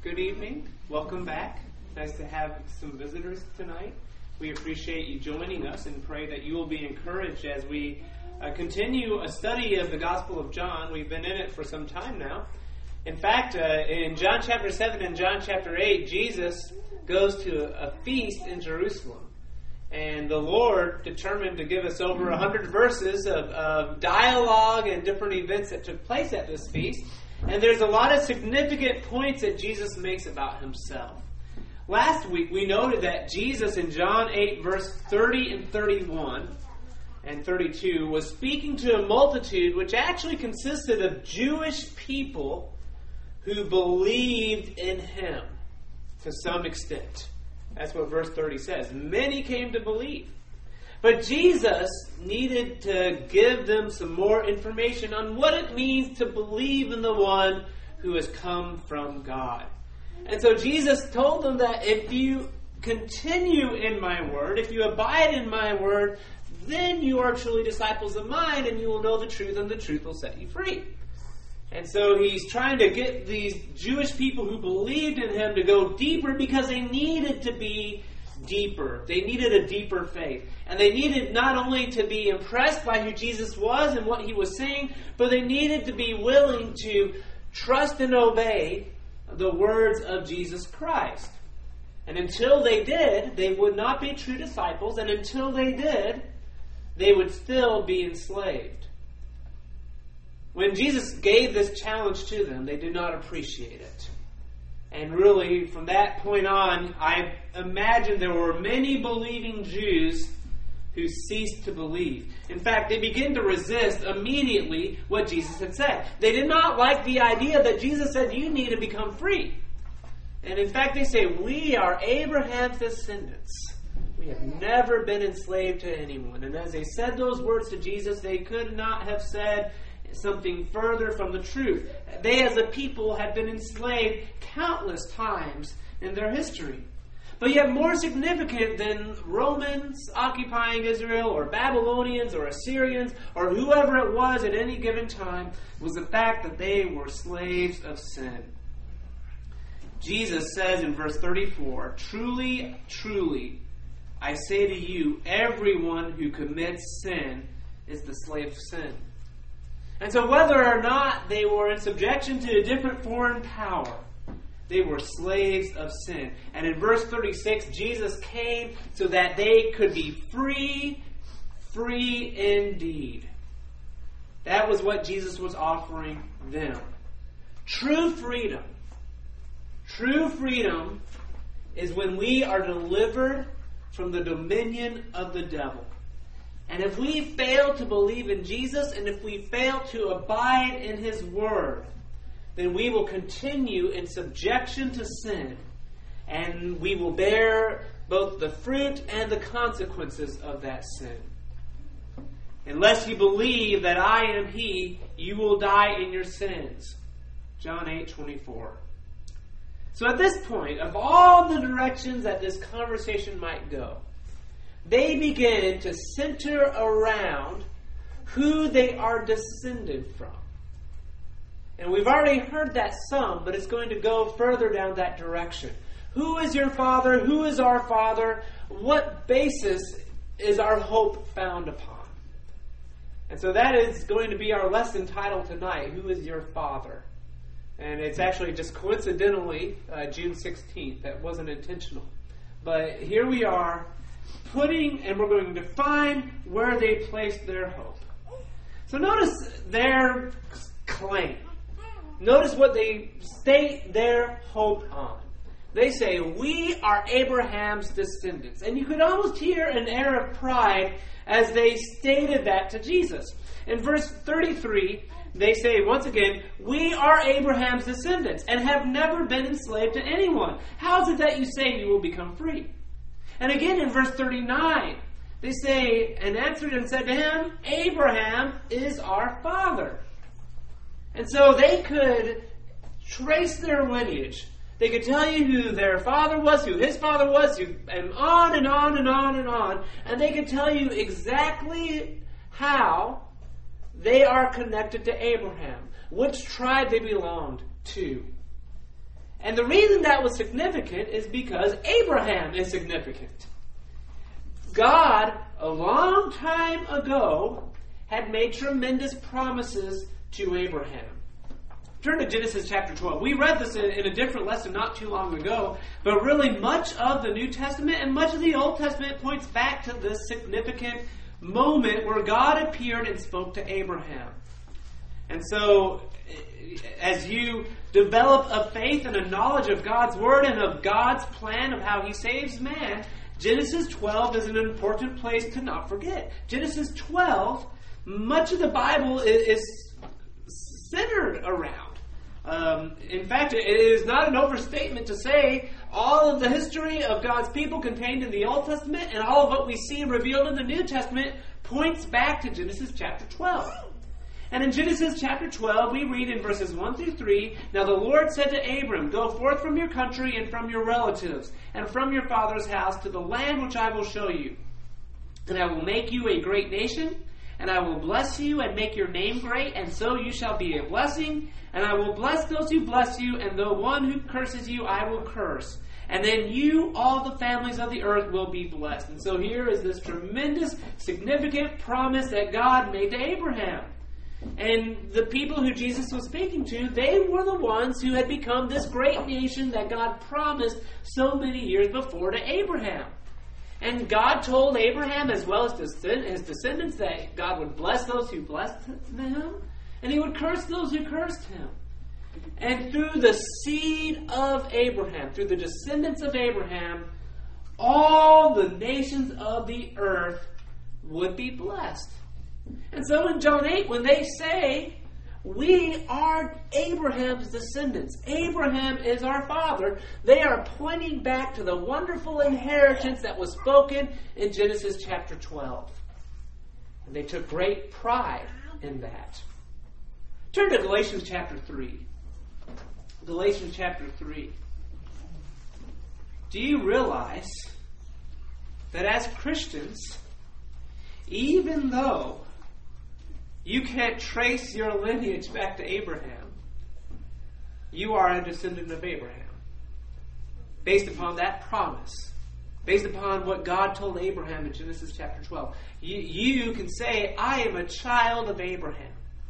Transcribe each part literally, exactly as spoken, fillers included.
Good evening. Welcome back. Nice to have some visitors tonight. We appreciate you joining us and pray that you will be encouraged as we uh, continue a study of the Gospel of John. We've been in it for some time now. In fact, uh, in John chapter seven and John chapter eight, Jesus goes to a feast in Jerusalem. And the Lord determined to give us over a hundred verses of, of dialogue and different events that took place at this feast. And there's a lot of significant points that Jesus makes about himself. Last week we noted that Jesus in John eight verse thirty and thirty-one and thirty-two was speaking to a multitude which actually consisted of Jewish people who believed in him to some extent. That's what verse thirty says. Many came to believe. But Jesus needed to give them some more information on what it means to believe in the one who has come from God. And so Jesus told them that if you continue in my word, if you abide in my word, then you are truly disciples of mine and you will know the truth and the truth will set you free. And so he's trying to get these Jewish people who believed in him to go deeper because they needed to be deeper. They needed a deeper faith. And they needed not only to be impressed by who Jesus was and what he was saying, but they needed to be willing to trust and obey the words of Jesus Christ. And until they did, they would not be true disciples. And until they did, they would still be enslaved. When Jesus gave this challenge to them, they did not appreciate it. And really, from that point on, I imagine there were many believing Jews who ceased to believe. In fact, they began to resist immediately what Jesus had said. They did not like the idea that Jesus said, you need to become free. And in fact, they say, we are Abraham's descendants. We have never been enslaved to anyone. And as they said those words to Jesus, they could not have said something further from the truth. They as a people had been enslaved countless times in their history. But yet more significant than Romans occupying Israel or Babylonians or Assyrians or whoever it was at any given time was the fact that they were slaves of sin. Jesus says in verse thirty-four, truly, truly, I say to you, everyone who commits sin is the slave of sin. And so whether or not they were in subjection to a different foreign power, they were slaves of sin. And in verse thirty-six, Jesus came so that they could be free, free indeed. That was what Jesus was offering them. True freedom. True freedom is when we are delivered from the dominion of the devil. And if we fail to believe in Jesus, and if we fail to abide in his word, then we will continue in subjection to sin, and we will bear both the fruit and the consequences of that sin. Unless you believe that I am he, you will die in your sins. John eight twenty-four. So at this point, of all the directions that this conversation might go, they begin to center around who they are descended from. And we've already heard that some, but it's going to go further down that direction. Who is your father? Who is our father? What basis is our hope found upon? And so that is going to be our lesson title tonight. Who is your father? And it's actually just coincidentally uh, June sixteenth. That wasn't intentional. But here we are, putting, and we're going to define where they placed their hope. So notice their claim. Notice what they state their hope on. They say, we are Abraham's descendants. And you could almost hear an air of pride as they stated that to Jesus. In verse thirty-three, they say, once again, we are Abraham's descendants and have never been enslaved to anyone. How is it that you say you will become free? And again in verse thirty-nine, they say, and answered and said to him, Abraham is our father. And so they could trace their lineage. They could tell you who their father was, who his father was, who, and on and on and on and on. And they could tell you exactly how they are connected to Abraham, which tribe they belonged to. And the reason that was significant is because Abraham is significant. God, a long time ago, had made tremendous promises to Abraham. Turn to Genesis chapter twelve. We read this in, in a different lesson not too long ago, but really much of the New Testament and much of the Old Testament points back to this significant moment where God appeared and spoke to Abraham. And so, as you develop a faith and a knowledge of God's Word and of God's plan of how He saves man, Genesis twelve is an important place to not forget. Genesis twelve, much of the Bible is, is centered around. Um, in fact, it is not an overstatement to say all of the history of God's people contained in the Old Testament and all of what we see revealed in the New Testament points back to Genesis chapter twelve. And in Genesis chapter twelve, we read in verses one through three, "Now the Lord said to Abram, Go forth from your country and from your relatives and from your father's house to the land which I will show you. And I will make you a great nation, and I will bless you and make your name great, and so you shall be a blessing. And I will bless those who bless you, and the one who curses you I will curse. And then you, all the families of the earth, will be blessed." And so here is this tremendous, significant promise that God made to Abraham. And the people who Jesus was speaking to, they were the ones who had become this great nation that God promised so many years before to Abraham. And God told Abraham, as well as his descendants, that God would bless those who blessed him, and He would curse those who cursed him. And through the seed of Abraham, through the descendants of Abraham, all the nations of the earth would be blessed. And so in John eight, when they say, we are Abraham's descendants, Abraham is our father, they are pointing back to the wonderful inheritance that was spoken in Genesis chapter twelve. And they took great pride in that. Turn to Galatians chapter three. Galatians chapter three. Do you realize that as Christians, even though you can't trace your lineage back to Abraham, you are a descendant of Abraham, based upon that promise, based upon what God told Abraham in Genesis chapter twelve. You, you can say, I am a child of Abraham.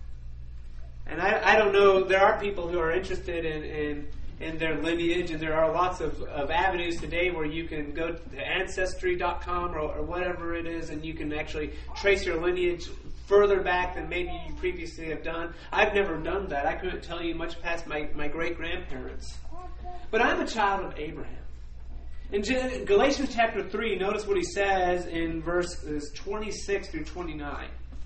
And I, I don't know, there are people who are interested in, in, in their lineage, and there are lots of, of avenues today where you can go to ancestry dot com or, or whatever it is, and you can actually trace your lineage further back than maybe you previously have done. I've never done that. I couldn't tell you much past my, my great-grandparents. But I'm a child of Abraham. In Galatians chapter three, notice what he says in verses twenty-six through twenty-nine.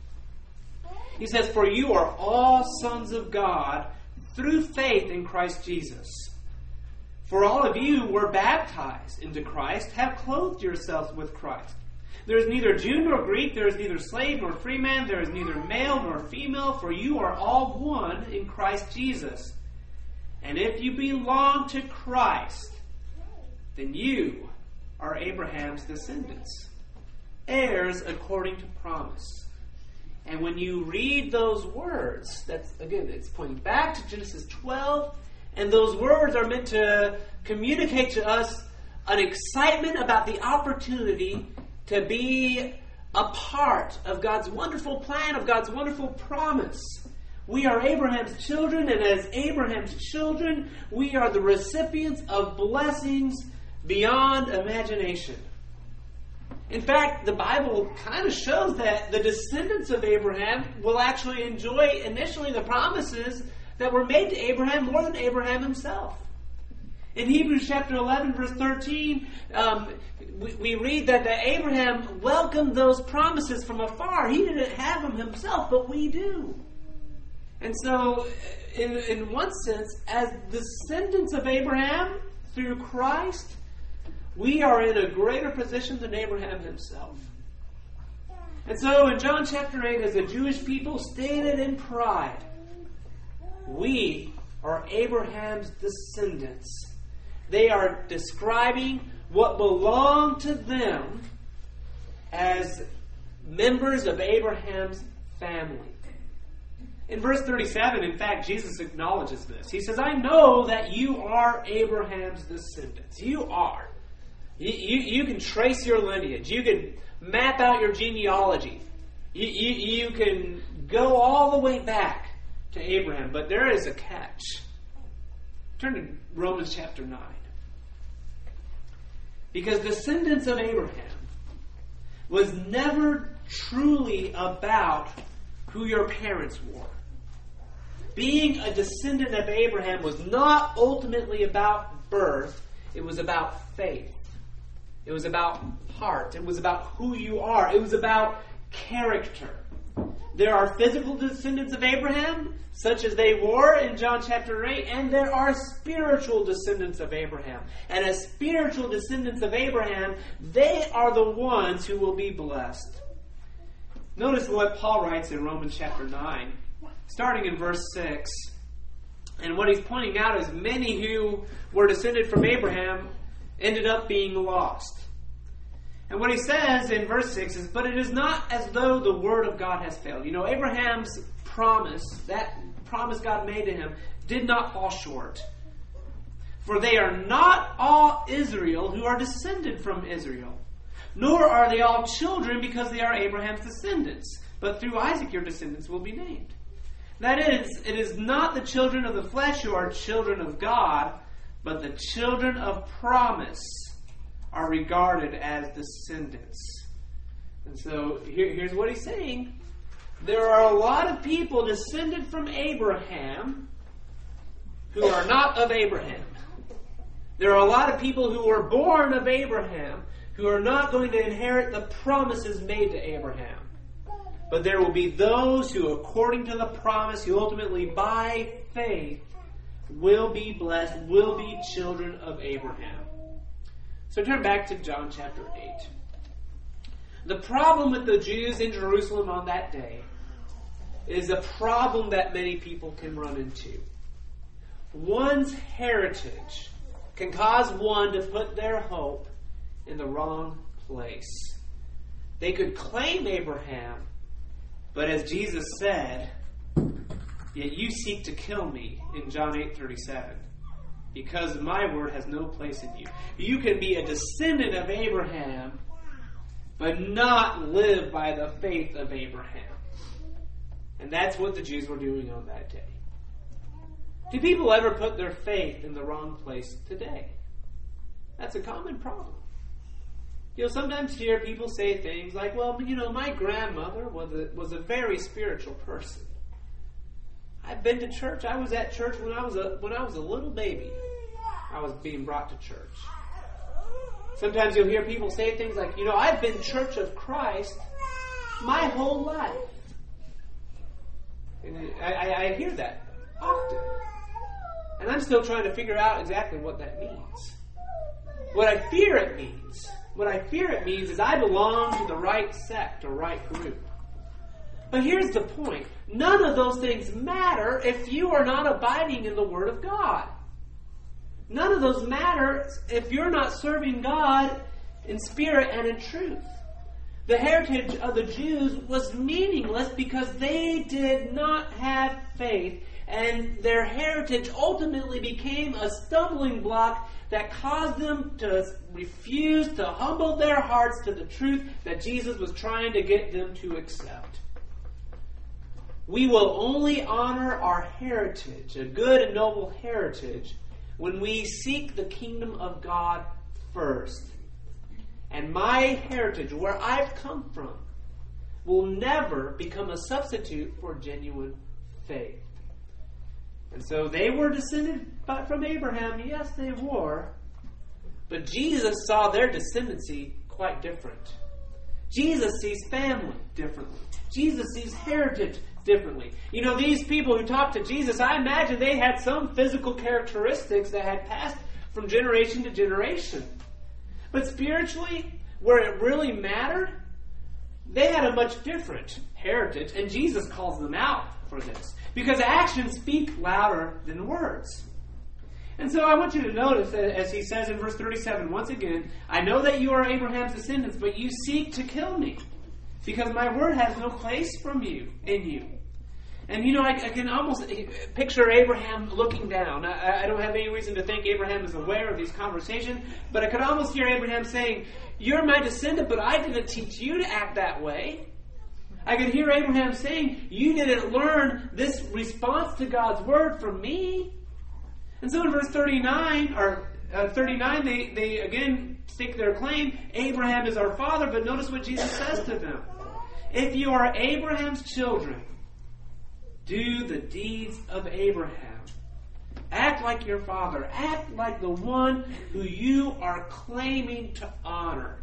He says, "For you are all sons of God through faith in Christ Jesus. For all of you were baptized into Christ, have clothed yourselves with Christ. There is neither Jew nor Greek, there is neither slave nor free man, there is neither male nor female, for you are all one in Christ Jesus. And if you belong to Christ, then you are Abraham's descendants, heirs according to promise." And when you read those words, that's, again, it's pointing back to Genesis twelve, and those words are meant to communicate to us an excitement about the opportunity to be a part of God's wonderful plan, of God's wonderful promise. We are Abraham's children, and as Abraham's children, we are the recipients of blessings beyond imagination. In fact, the Bible kind of shows that the descendants of Abraham will actually enjoy initially the promises that were made to Abraham more than Abraham himself. In Hebrews chapter eleven, verse thirteen, um, we, we read that, that Abraham welcomed those promises from afar. He didn't have them himself, but we do. And so, in, in one sense, as descendants of Abraham through Christ, we are in a greater position than Abraham himself. And so in John chapter eight, as the Jewish people stated in pride, we are Abraham's descendants. They are describing what belonged to them as members of Abraham's family. In verse thirty-seven, in fact, Jesus acknowledges this. He says, I know that you are Abraham's descendants. You are. You, you, you can trace your lineage. You can map out your genealogy. You, you, you can go all the way back to Abraham. But there is a catch. Turn to Romans chapter nine. Because descendants of Abraham was never truly about who your parents were. Being a descendant of Abraham was not ultimately about birth. It was about faith. It was about heart. It was about who you are. It was about character. There are physical descendants of Abraham, such as they were in John chapter eight, and there are spiritual descendants of Abraham. And as spiritual descendants of Abraham, they are the ones who will be blessed. Notice what Paul writes in Romans chapter nine, starting in verse six. And what he's pointing out is many who were descended from Abraham ended up being lost. And what he says in verse six is, but it is not as though the word of God has failed. You know, Abraham's promise, that promise God made to him, did not fall short. For they are not all Israel who are descended from Israel, nor are they all children because they are Abraham's descendants. But through Isaac your descendants will be named. That is, it is not the children of the flesh who are children of God, but the children of promise are regarded as descendants. And so here, here's what he's saying. There are a lot of people descended from Abraham who are not of Abraham. There are a lot of people who were born of Abraham who are not going to inherit the promises made to Abraham. But there will be those who, according to the promise, who ultimately by faith will be blessed, will be children of Abraham. So turn back to John chapter eight. The problem with the Jews in Jerusalem on that day is a problem that many people can run into. One's heritage can cause one to put their hope in the wrong place. They could claim Abraham, but as Jesus said, yet you seek to kill me in John eight thirty-seven. Because my word has no place in you. You can be a descendant of Abraham, but not live by the faith of Abraham. And that's what the Jews were doing on that day. Do people ever put their faith in the wrong place today? That's a common problem. You'll sometimes hear people say things like, well, you know, my grandmother was a, was a very spiritual person. I've been to church. I was at church when I was a when I was a little baby. I was being brought to church. Sometimes you'll hear people say things like, you know, I've been Church of Christ my whole life. And I, I, I hear that often. And I'm still trying to figure out exactly what that means. What I fear it means, what I fear it means is I belong to the right sect or right group. But here's the point. None of those things matter if you are not abiding in the Word of God. None of those matter if you're not serving God in spirit and in truth. The heritage of the Jews was meaningless because they did not have faith, and their heritage ultimately became a stumbling block that caused them to refuse to humble their hearts to the truth that Jesus was trying to get them to accept. We will only honor our heritage, a good and noble heritage, when we seek the kingdom of God first. And my heritage, where I've come from, will never become a substitute for genuine faith. And so they were descended from Abraham. Yes, they were. But Jesus saw their descendancy quite different. Jesus sees family differently. Jesus sees heritage differently. You know, these people who talked to Jesus, I imagine they had some physical characteristics that had passed from generation to generation. But spiritually, where it really mattered, they had a much different heritage, and Jesus calls them out for this. Because actions speak louder than words. And so I want you to notice that as he says in verse thirty-seven, once again, I know that you are Abraham's descendants, but you seek to kill me, because my word has no place from you in you. And, you know, I, I can almost picture Abraham looking down. I, I don't have any reason to think Abraham is aware of these conversations, but I could almost hear Abraham saying, "You're my descendant, but I didn't teach you to act that way." I could hear Abraham saying, "You didn't learn this response to God's word from me." And so in verse thirty-nine, or uh, thirty-nine, they, they again stake their claim, Abraham is our father, but notice what Jesus says to them. "If you are Abraham's children, do the deeds of Abraham. Act like your father. Act like the one who you are claiming to honor."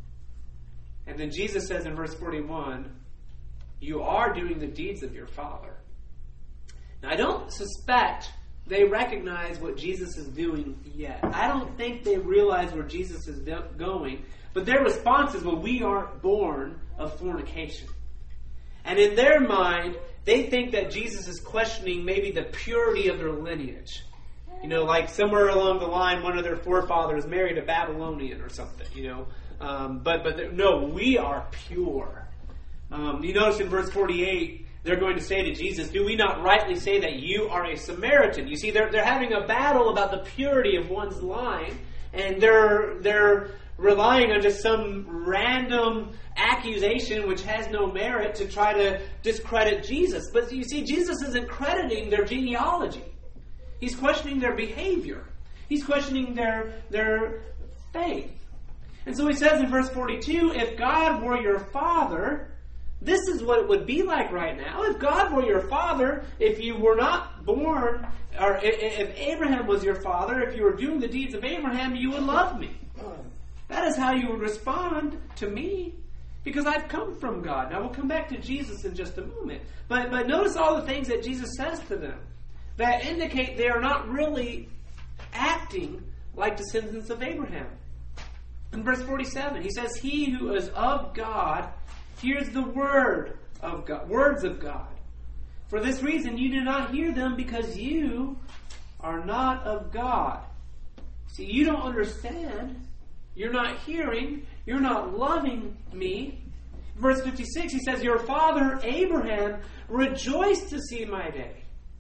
And then Jesus says in verse forty-one, "You are doing the deeds of your father." Now, I don't suspect they recognize what Jesus is doing yet. I don't think they realize where Jesus is going. But their response is, well, we aren't born of fornication. And in their mind, they think that Jesus is questioning maybe the purity of their lineage. You know, like somewhere along the line, one of their forefathers married a Babylonian or something, you know. Um, but but no, we are pure. Um, you notice in verse forty-eight, they're going to say to Jesus, "Do we not rightly say that you are a Samaritan?" You see, they're they're having a battle about the purity of one's line, and they're they're relying on just some random accusation which has no merit to try to discredit Jesus. But you see, Jesus isn't crediting their genealogy. He's questioning their behavior. He's questioning their their faith. And so he says in verse forty-two, "If God were your father," this is what it would be like right now. If God were your father, if you were not born, or if Abraham was your father, if you were doing the deeds of Abraham, you would love me. That is how you would respond to me, because I've come from God. Now we'll come back to Jesus in just a moment. But, but notice all the things that Jesus says to them that indicate they are not really acting like descendants of Abraham. In verse forty-seven, he says, "He who is of God hears the word of God, words of God. For this reason you do not hear them, because you are not of God." See, you don't understand. You're not hearing. You're not loving me. Verse fifty-six, he says, "Your father Abraham rejoiced to see my day."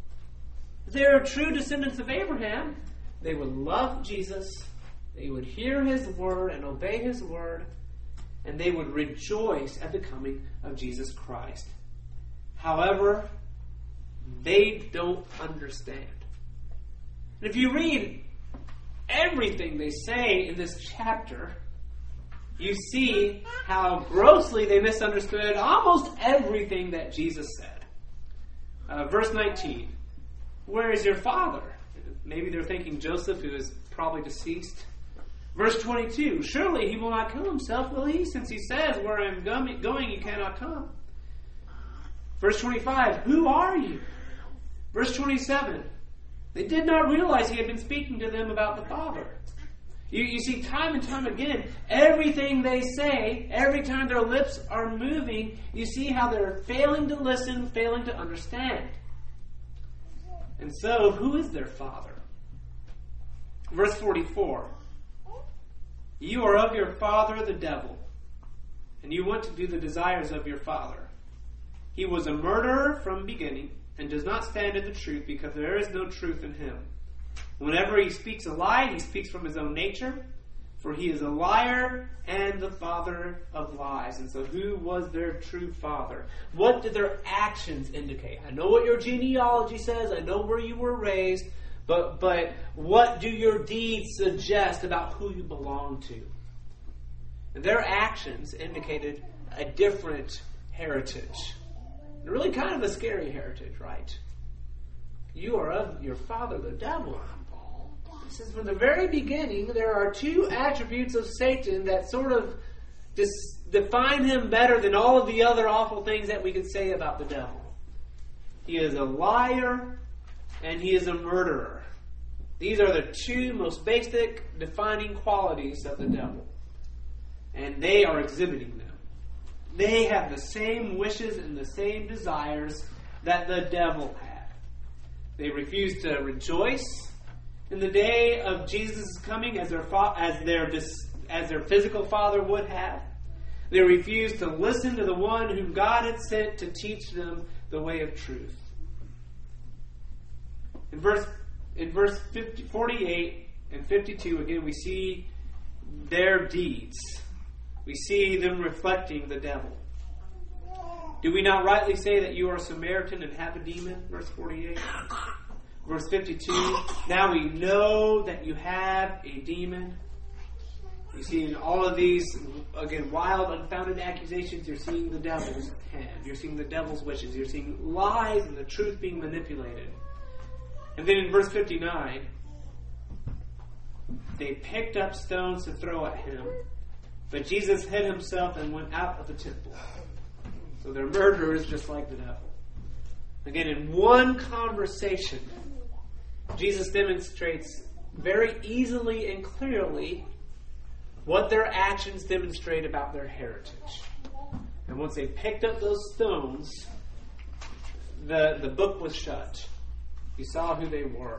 If they are true descendants of Abraham, they would love Jesus. They would hear his word and obey his word. And they would rejoice at the coming of Jesus Christ. However, they don't understand. And if you read everything they say in this chapter, you see how grossly they misunderstood almost everything that Jesus said. Uh, verse nineteen, "Where is your father?" Maybe they're thinking Joseph, who is probably deceased. Verse twenty-two, "Surely he will not kill himself, will he? Since he says, 'Where I am going, you cannot come.'" Verse twenty-five, "Who are you?" Verse twenty-seven, they did not realize he had been speaking to them about the Father. You, you see, time and time again, everything they say, every time their lips are moving, you see how they're failing to listen, failing to understand. And so, who is their Father? Verse forty-four, "You are of your father the devil, and you want to do the desires of your father. He was a murderer from beginning, and does not stand in the truth, because there is no truth in him. Whenever he speaks a lie, he speaks from his own nature, for he is a liar and the father of lies." And so who was their true father? What did their actions indicate? I know what your genealogy says. I know where you were raised. But but what do your deeds suggest about who you belong to? And their actions indicated a different heritage. Really kind of a scary heritage, right? You are of your father, the devil. It says from the very beginning, there are two attributes of Satan that sort of dis- define him better than all of the other awful things that we could say about the devil. He is a liar, and he is a murderer. These are the two most basic defining qualities of the devil. And they are exhibiting them. They have the same wishes and the same desires that the devil had. They refuse to rejoice in the day of Jesus' coming as their fa- as their dis- as their physical father would have. They refuse to listen to the one whom God had sent to teach them the way of truth. In verse in verse fifty, forty-eight and fifty-two, again, we see their deeds. We see them reflecting the devil. Do we not rightly say that you are a Samaritan and have a demon? Verse forty-eight. Verse fifty-two. Now we know that you have a demon. You see in all of these, again, wild, unfounded accusations, you're seeing the devil's hand. You're seeing the devil's wishes. You're seeing lies and the truth being manipulated. And then in verse fifty-nine, they picked up stones to throw at him, but Jesus hid himself and went out of the temple. So they're murderers just like the devil. Again, in one conversation, Jesus demonstrates very easily and clearly what their actions demonstrate about their heritage. And once they picked up those stones, the, the book was shut. You saw who they were.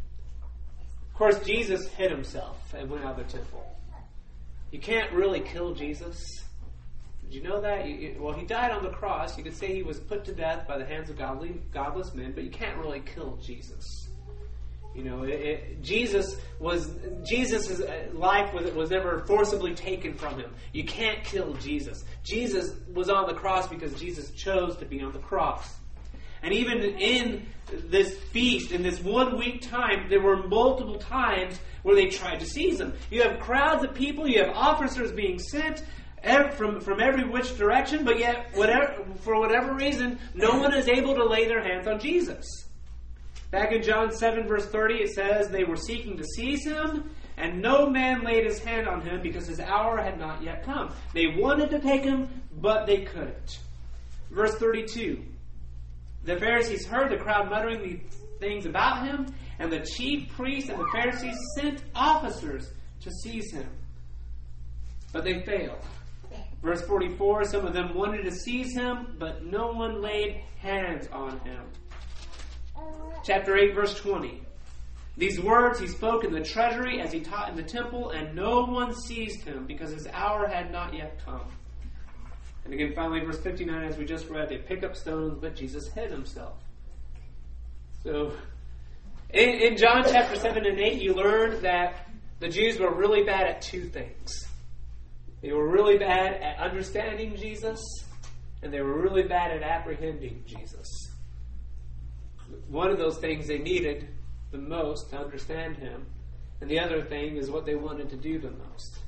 Of course, Jesus hid himself and went out of the temple. You can't really kill Jesus. Did you know that? You, well, he died on the cross. You could say he was put to death by the hands of godly, godless men, but you can't really kill Jesus. You know, it, it, Jesus was Jesus' life was, was never forcibly taken from him. You can't kill Jesus. Jesus was on the cross because Jesus chose to be on the cross. And even in this feast, in this one week time, there were multiple times where they tried to seize him. You have crowds of people, you have officers being sent from, from every which direction, but yet, whatever, for whatever reason, no one is able to lay their hands on Jesus. Back in John seven, verse thirty, it says, they were seeking to seize him, and no man laid his hand on him because his hour had not yet come. They wanted to take him, but they couldn't. Verse thirty-two, the Pharisees heard the crowd muttering these things about him, and the chief priests and the Pharisees sent officers to seize him. But they failed. Verse forty-four, some of them wanted to seize him, but no one laid hands on him. Chapter eight, verse twenty. These words he spoke in the treasury as he taught in the temple, and no one seized him because his hour had not yet come. And again, finally, verse fifty-nine, as we just read, they pick up stones, but Jesus hid himself. So, in, in John chapter seven and eight, you learn that the Jews were really bad at two things. They were really bad at understanding Jesus, and they were really bad at apprehending Jesus. One of those things they needed the most to understand him, and the other thing is what they wanted to do the most.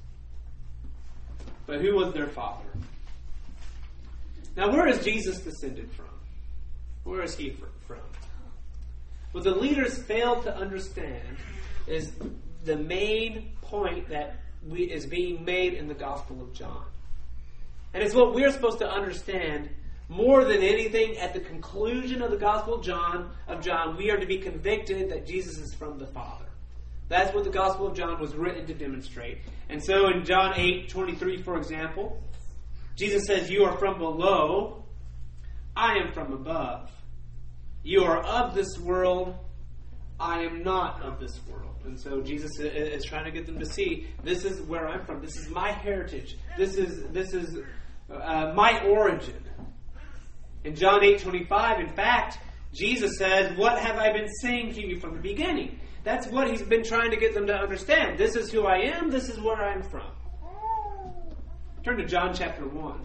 But who was their father? Now, where is Jesus descended from? Where is he from? What the leaders failed to understand is the main point that we, is being made in the Gospel of John. And it's what we're supposed to understand more than anything. At the conclusion of the Gospel of John, of John, we are to be convicted that Jesus is from the Father. That's what the Gospel of John was written to demonstrate. And so in John eight twenty-three, for example, Jesus says, "You are from below, I am from above. You are of this world, I am not of this world." And so Jesus is trying to get them to see, this is where I'm from. This is my heritage. This is this is uh, my origin. In John eight twenty-five, in fact, Jesus says, "What have I been saying to you from the beginning?" That's what he's been trying to get them to understand. This is who I am. This is where I'm from. Turn to John chapter one.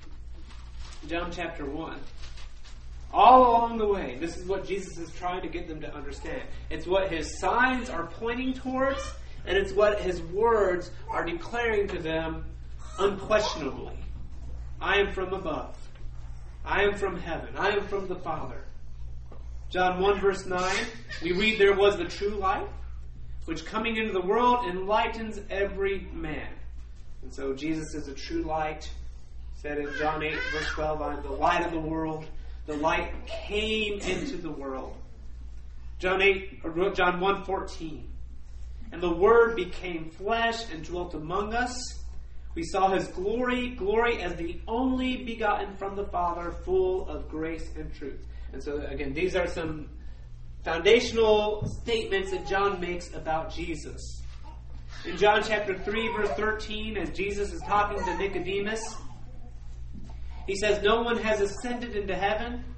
John chapter one. All along the way, this is what Jesus is trying to get them to understand. It's what his signs are pointing towards, and it's what his words are declaring to them unquestionably. I am from above. I am from heaven. I am from the Father. John one verse nine, we read, "There was the true light, which coming into the world enlightens every man." And so Jesus is a true light. Said in John eight verse twelve, "I am the light of the world." The light came into the world. John eight, or John one fourteen, "And the Word became flesh and dwelt among us. We saw his glory, glory as the only begotten from the Father, full of grace and truth." And so again, these are some foundational statements that John makes about Jesus. In John chapter three, verse thirteen, as Jesus is talking to Nicodemus, he says, "No one has ascended into heaven,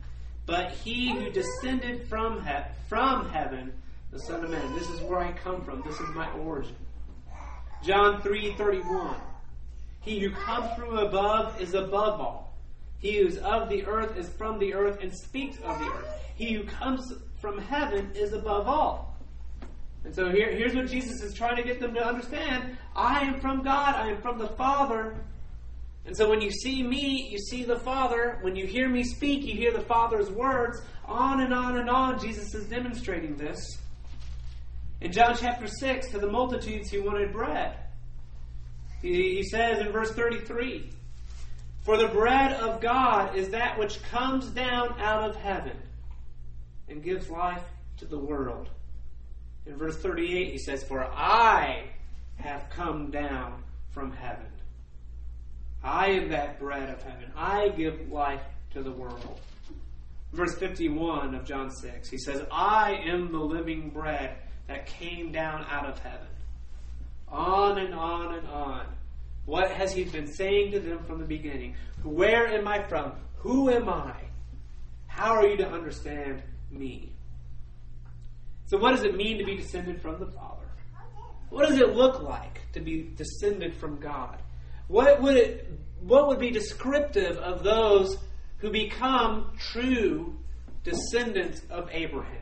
but he who descended from he- from heaven, the Son of Man. This is where I come from. This is my origin. John three thirty-one. He who comes from above is above all. He who is of the earth is from the earth and speaks of the earth. He who comes from heaven is above all. And so here, here's what Jesus is trying to get them to understand. I am from God. I am from the Father. And so when you see me, you see the Father. When you hear me speak, you hear the Father's words. On and on and on, Jesus is demonstrating this. In John chapter six, to the multitudes he wanted bread. He, he says in verse thirty-three, for the bread of God is that which comes down out of heaven and gives life to the world. In verse thirty-eight, he says, for I have come down from heaven. I am that bread of heaven. I give life to the world. Verse fifty-one of John six, he says, I am the living bread that came down out of heaven. On and on and on. What has he been saying to them from the beginning? Where am I from? Who am I? How are you to understand me? So what does it mean to be descended from the Father? What does it look like to be descended from God? What would it, what would be descriptive of those who become true descendants of Abraham?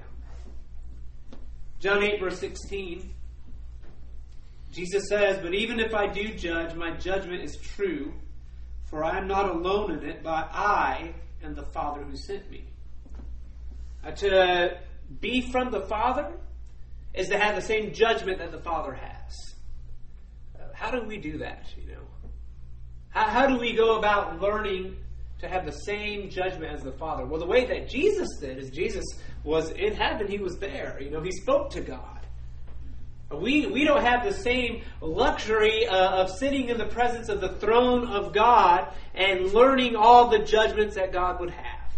John eight verse sixteen, Jesus says, but even if I do judge, my judgment is true, for I am not alone in it, but I and the Father who sent me. Uh, to be from the Father is to have the same judgment that the Father has. Uh, how do we do that, you know? How, how do we go about learning to have the same judgment as the Father? Well, the way that Jesus did is Jesus was in heaven. He was there. You know, he spoke to God. We we don't have the same luxury uh, of sitting in the presence of the throne of God and learning all the judgments that God would have.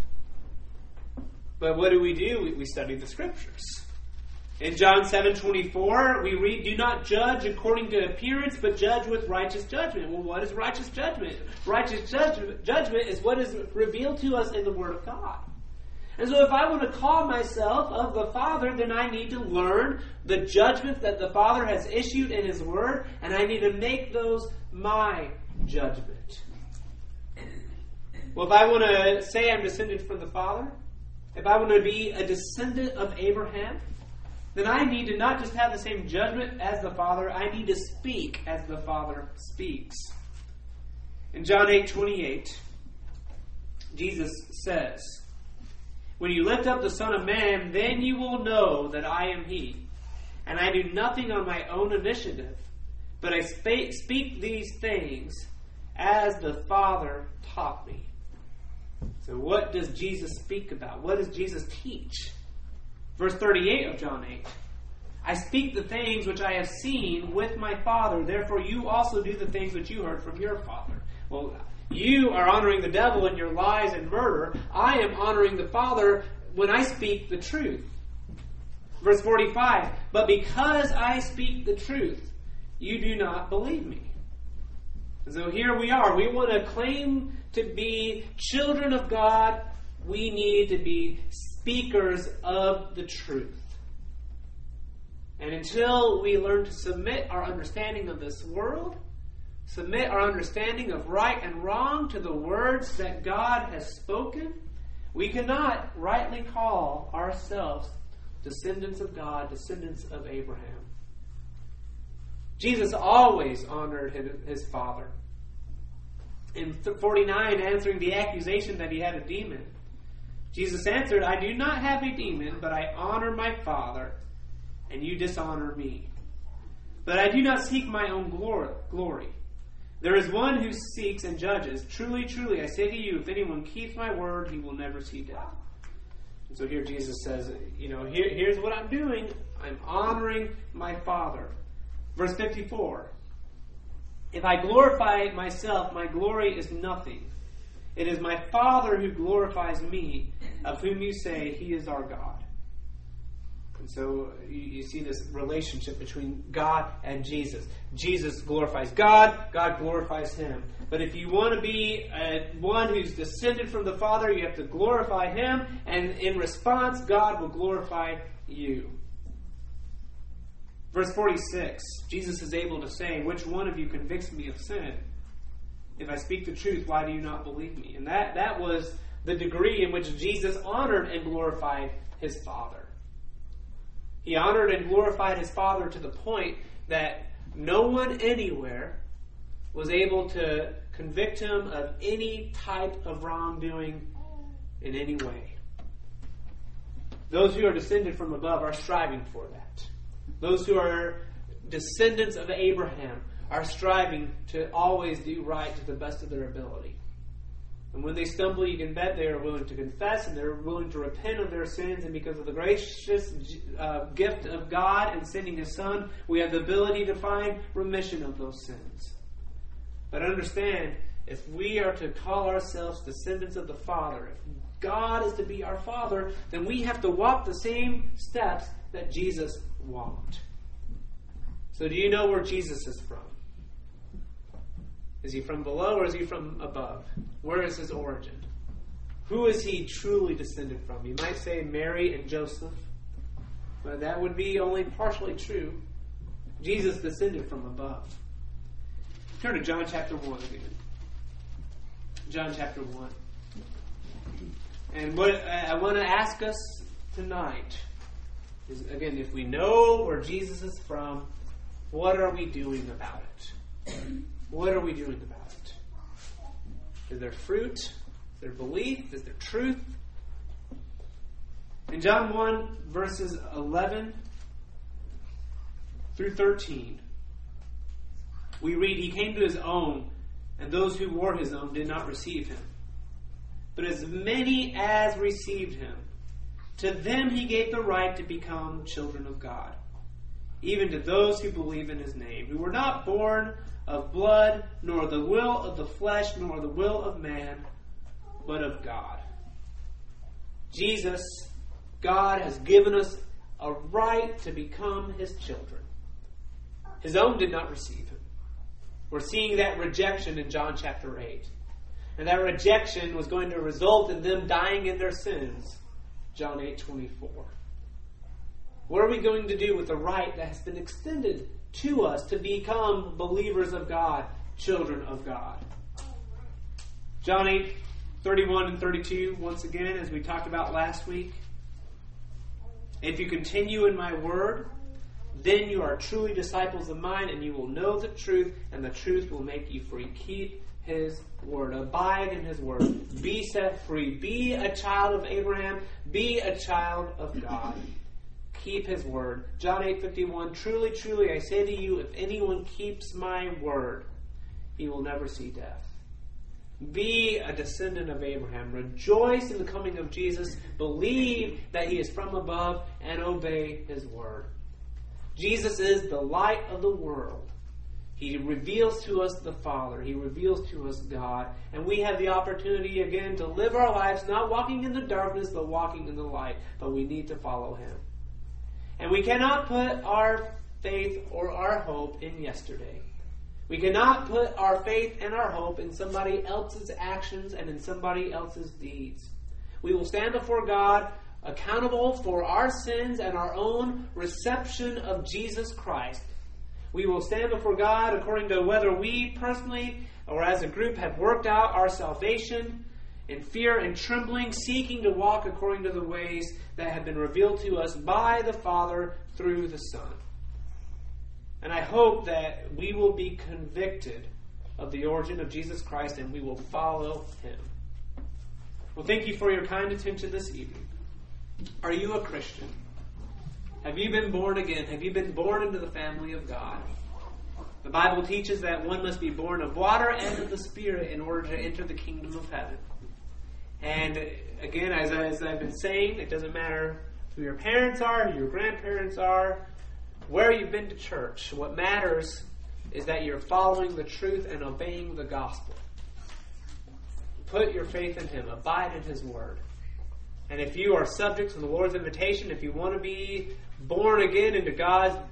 But what do we do? We, we study the Scriptures. In John seven twenty-four, we read, do not judge according to appearance, but judge with righteous judgment. Well, what is righteous judgment? Righteous judgment, judgment is what is revealed to us in the Word of God. And so if I want to call myself of the Father, then I need to learn the judgments that the Father has issued in His Word, and I need to make those my judgment. Well, if I want to say I'm descended from the Father, if I want to be a descendant of Abraham, then I need to not just have the same judgment as the Father, I need to speak as the Father speaks. In John eight twenty-eight, Jesus says, when you lift up the Son of Man, then you will know that I am He. And I do nothing on my own initiative, but I sp- speak these things as the Father taught me. So what does Jesus speak about? What does Jesus teach? Verse thirty-eight of John eight. I speak the things which I have seen with my Father, therefore you also do the things which you heard from your father. Well, you are honoring the devil in your lies and murder. I am honoring the Father when I speak the truth. Verse forty-five, but because I speak the truth, you do not believe me. So here we are. We want to claim to be children of God. We need to be speakers of the truth. And until we learn to submit our understanding of this world, submit our understanding of right and wrong to the words that God has spoken, we cannot rightly call ourselves descendants of God, descendants of Abraham. Jesus always honored his Father. In forty-nine, answering the accusation that he had a demon, Jesus answered, I do not have a demon, but I honor my Father, and you dishonor me. But I do not seek my own glory. There is one who seeks and judges. Truly, truly, I say to you, if anyone keeps my word, he will never see death. And so here Jesus says, you know, here, here's what I'm doing. I'm honoring my Father. Verse fifty-four. If I glorify myself, my glory is nothing. It is my Father who glorifies me, of whom you say he is our God. And so you, you see this relationship between God and Jesus. Jesus glorifies God, God glorifies Him. But if you want to be uh, one who's descended from the Father, you have to glorify Him, and in response, God will glorify you. Verse forty-six, Jesus is able to say, which one of you convicts me of sin? If I speak the truth, why do you not believe me? And that, that was the degree in which Jesus honored and glorified His Father. He honored and glorified His Father to the point that no one anywhere was able to convict Him of any type of wrongdoing in any way. Those who are descended from above are striving for that. Those who are descendants of Abraham are striving to always do right to the best of their ability. And when they stumble, you can bet they are willing to confess and they're willing to repent of their sins. And because of the gracious uh, gift of God in sending His Son, we have the ability to find remission of those sins. But understand, if we are to call ourselves descendants of the Father, if God is to be our Father, then we have to walk the same steps that Jesus walked. So do you know where Jesus is from? Is He from below or is He from above? Where is His origin? Who is He truly descended from? You might say Mary and Joseph, but that would be only partially true. Jesus descended from above. Turn to John chapter one again. John chapter one. And what I want to ask us tonight is, again, if we know where Jesus is from, what are we doing about it? What are we doing about it? Is there fruit? Is there belief? Is there truth? In John one, verses eleven through thirteen, we read, He came to His own, and those who were His own did not receive Him. But as many as received Him, to them He gave the right to become children of God, even to those who believe in His name, who were not born of blood, nor the will of the flesh, nor the will of man, but of God. Jesus, God, has given us a right to become His children. His own did not receive Him. We're seeing that rejection in John chapter eight. And that rejection was going to result in them dying in their sins. John eight twenty-four. What are we going to do with the right that has been extended to us to become believers of God, children of God? John eight thirty-one and thirty-two, once again, as we talked about last week. If you continue in my word, then you are truly disciples of mine, and you will know the truth, and the truth will make you free. Keep His word. Abide in His word. Be set free. Be a child of Abraham. Be a child of God. Keep His word. John eight fifty-one, truly, truly, I say to you, if anyone keeps my word, he will never see death. Be a descendant of Abraham. Rejoice in the coming of Jesus. Believe that He is from above and obey His word. Jesus is the light of the world. He reveals to us the Father. He reveals to us God. And we have the opportunity again to live our lives not walking in the darkness but walking in the light. But we need to follow Him. And we cannot put our faith or our hope in yesterday. We cannot put our faith and our hope in somebody else's actions and in somebody else's deeds. We will stand before God accountable for our sins and our own reception of Jesus Christ. We will stand before God according to whether we personally or as a group have worked out our salvation in fear and trembling, seeking to walk according to the ways that have been revealed to us by the Father through the Son. And I hope that we will be convicted of the origin of Jesus Christ and we will follow Him. Well, thank you for your kind attention this evening. Are you a Christian? Have you been born again? Have you been born into the family of God? The Bible teaches that one must be born of water and of the Spirit in order to enter the kingdom of heaven. And again, as, I, as I've been saying, it doesn't matter who your parents are, who your grandparents are, where you've been to church. What matters is that you're following the truth and obeying the gospel. Put your faith in Him. Abide in His word. And if you are subject to the Lord's invitation, if you want to be born again into God's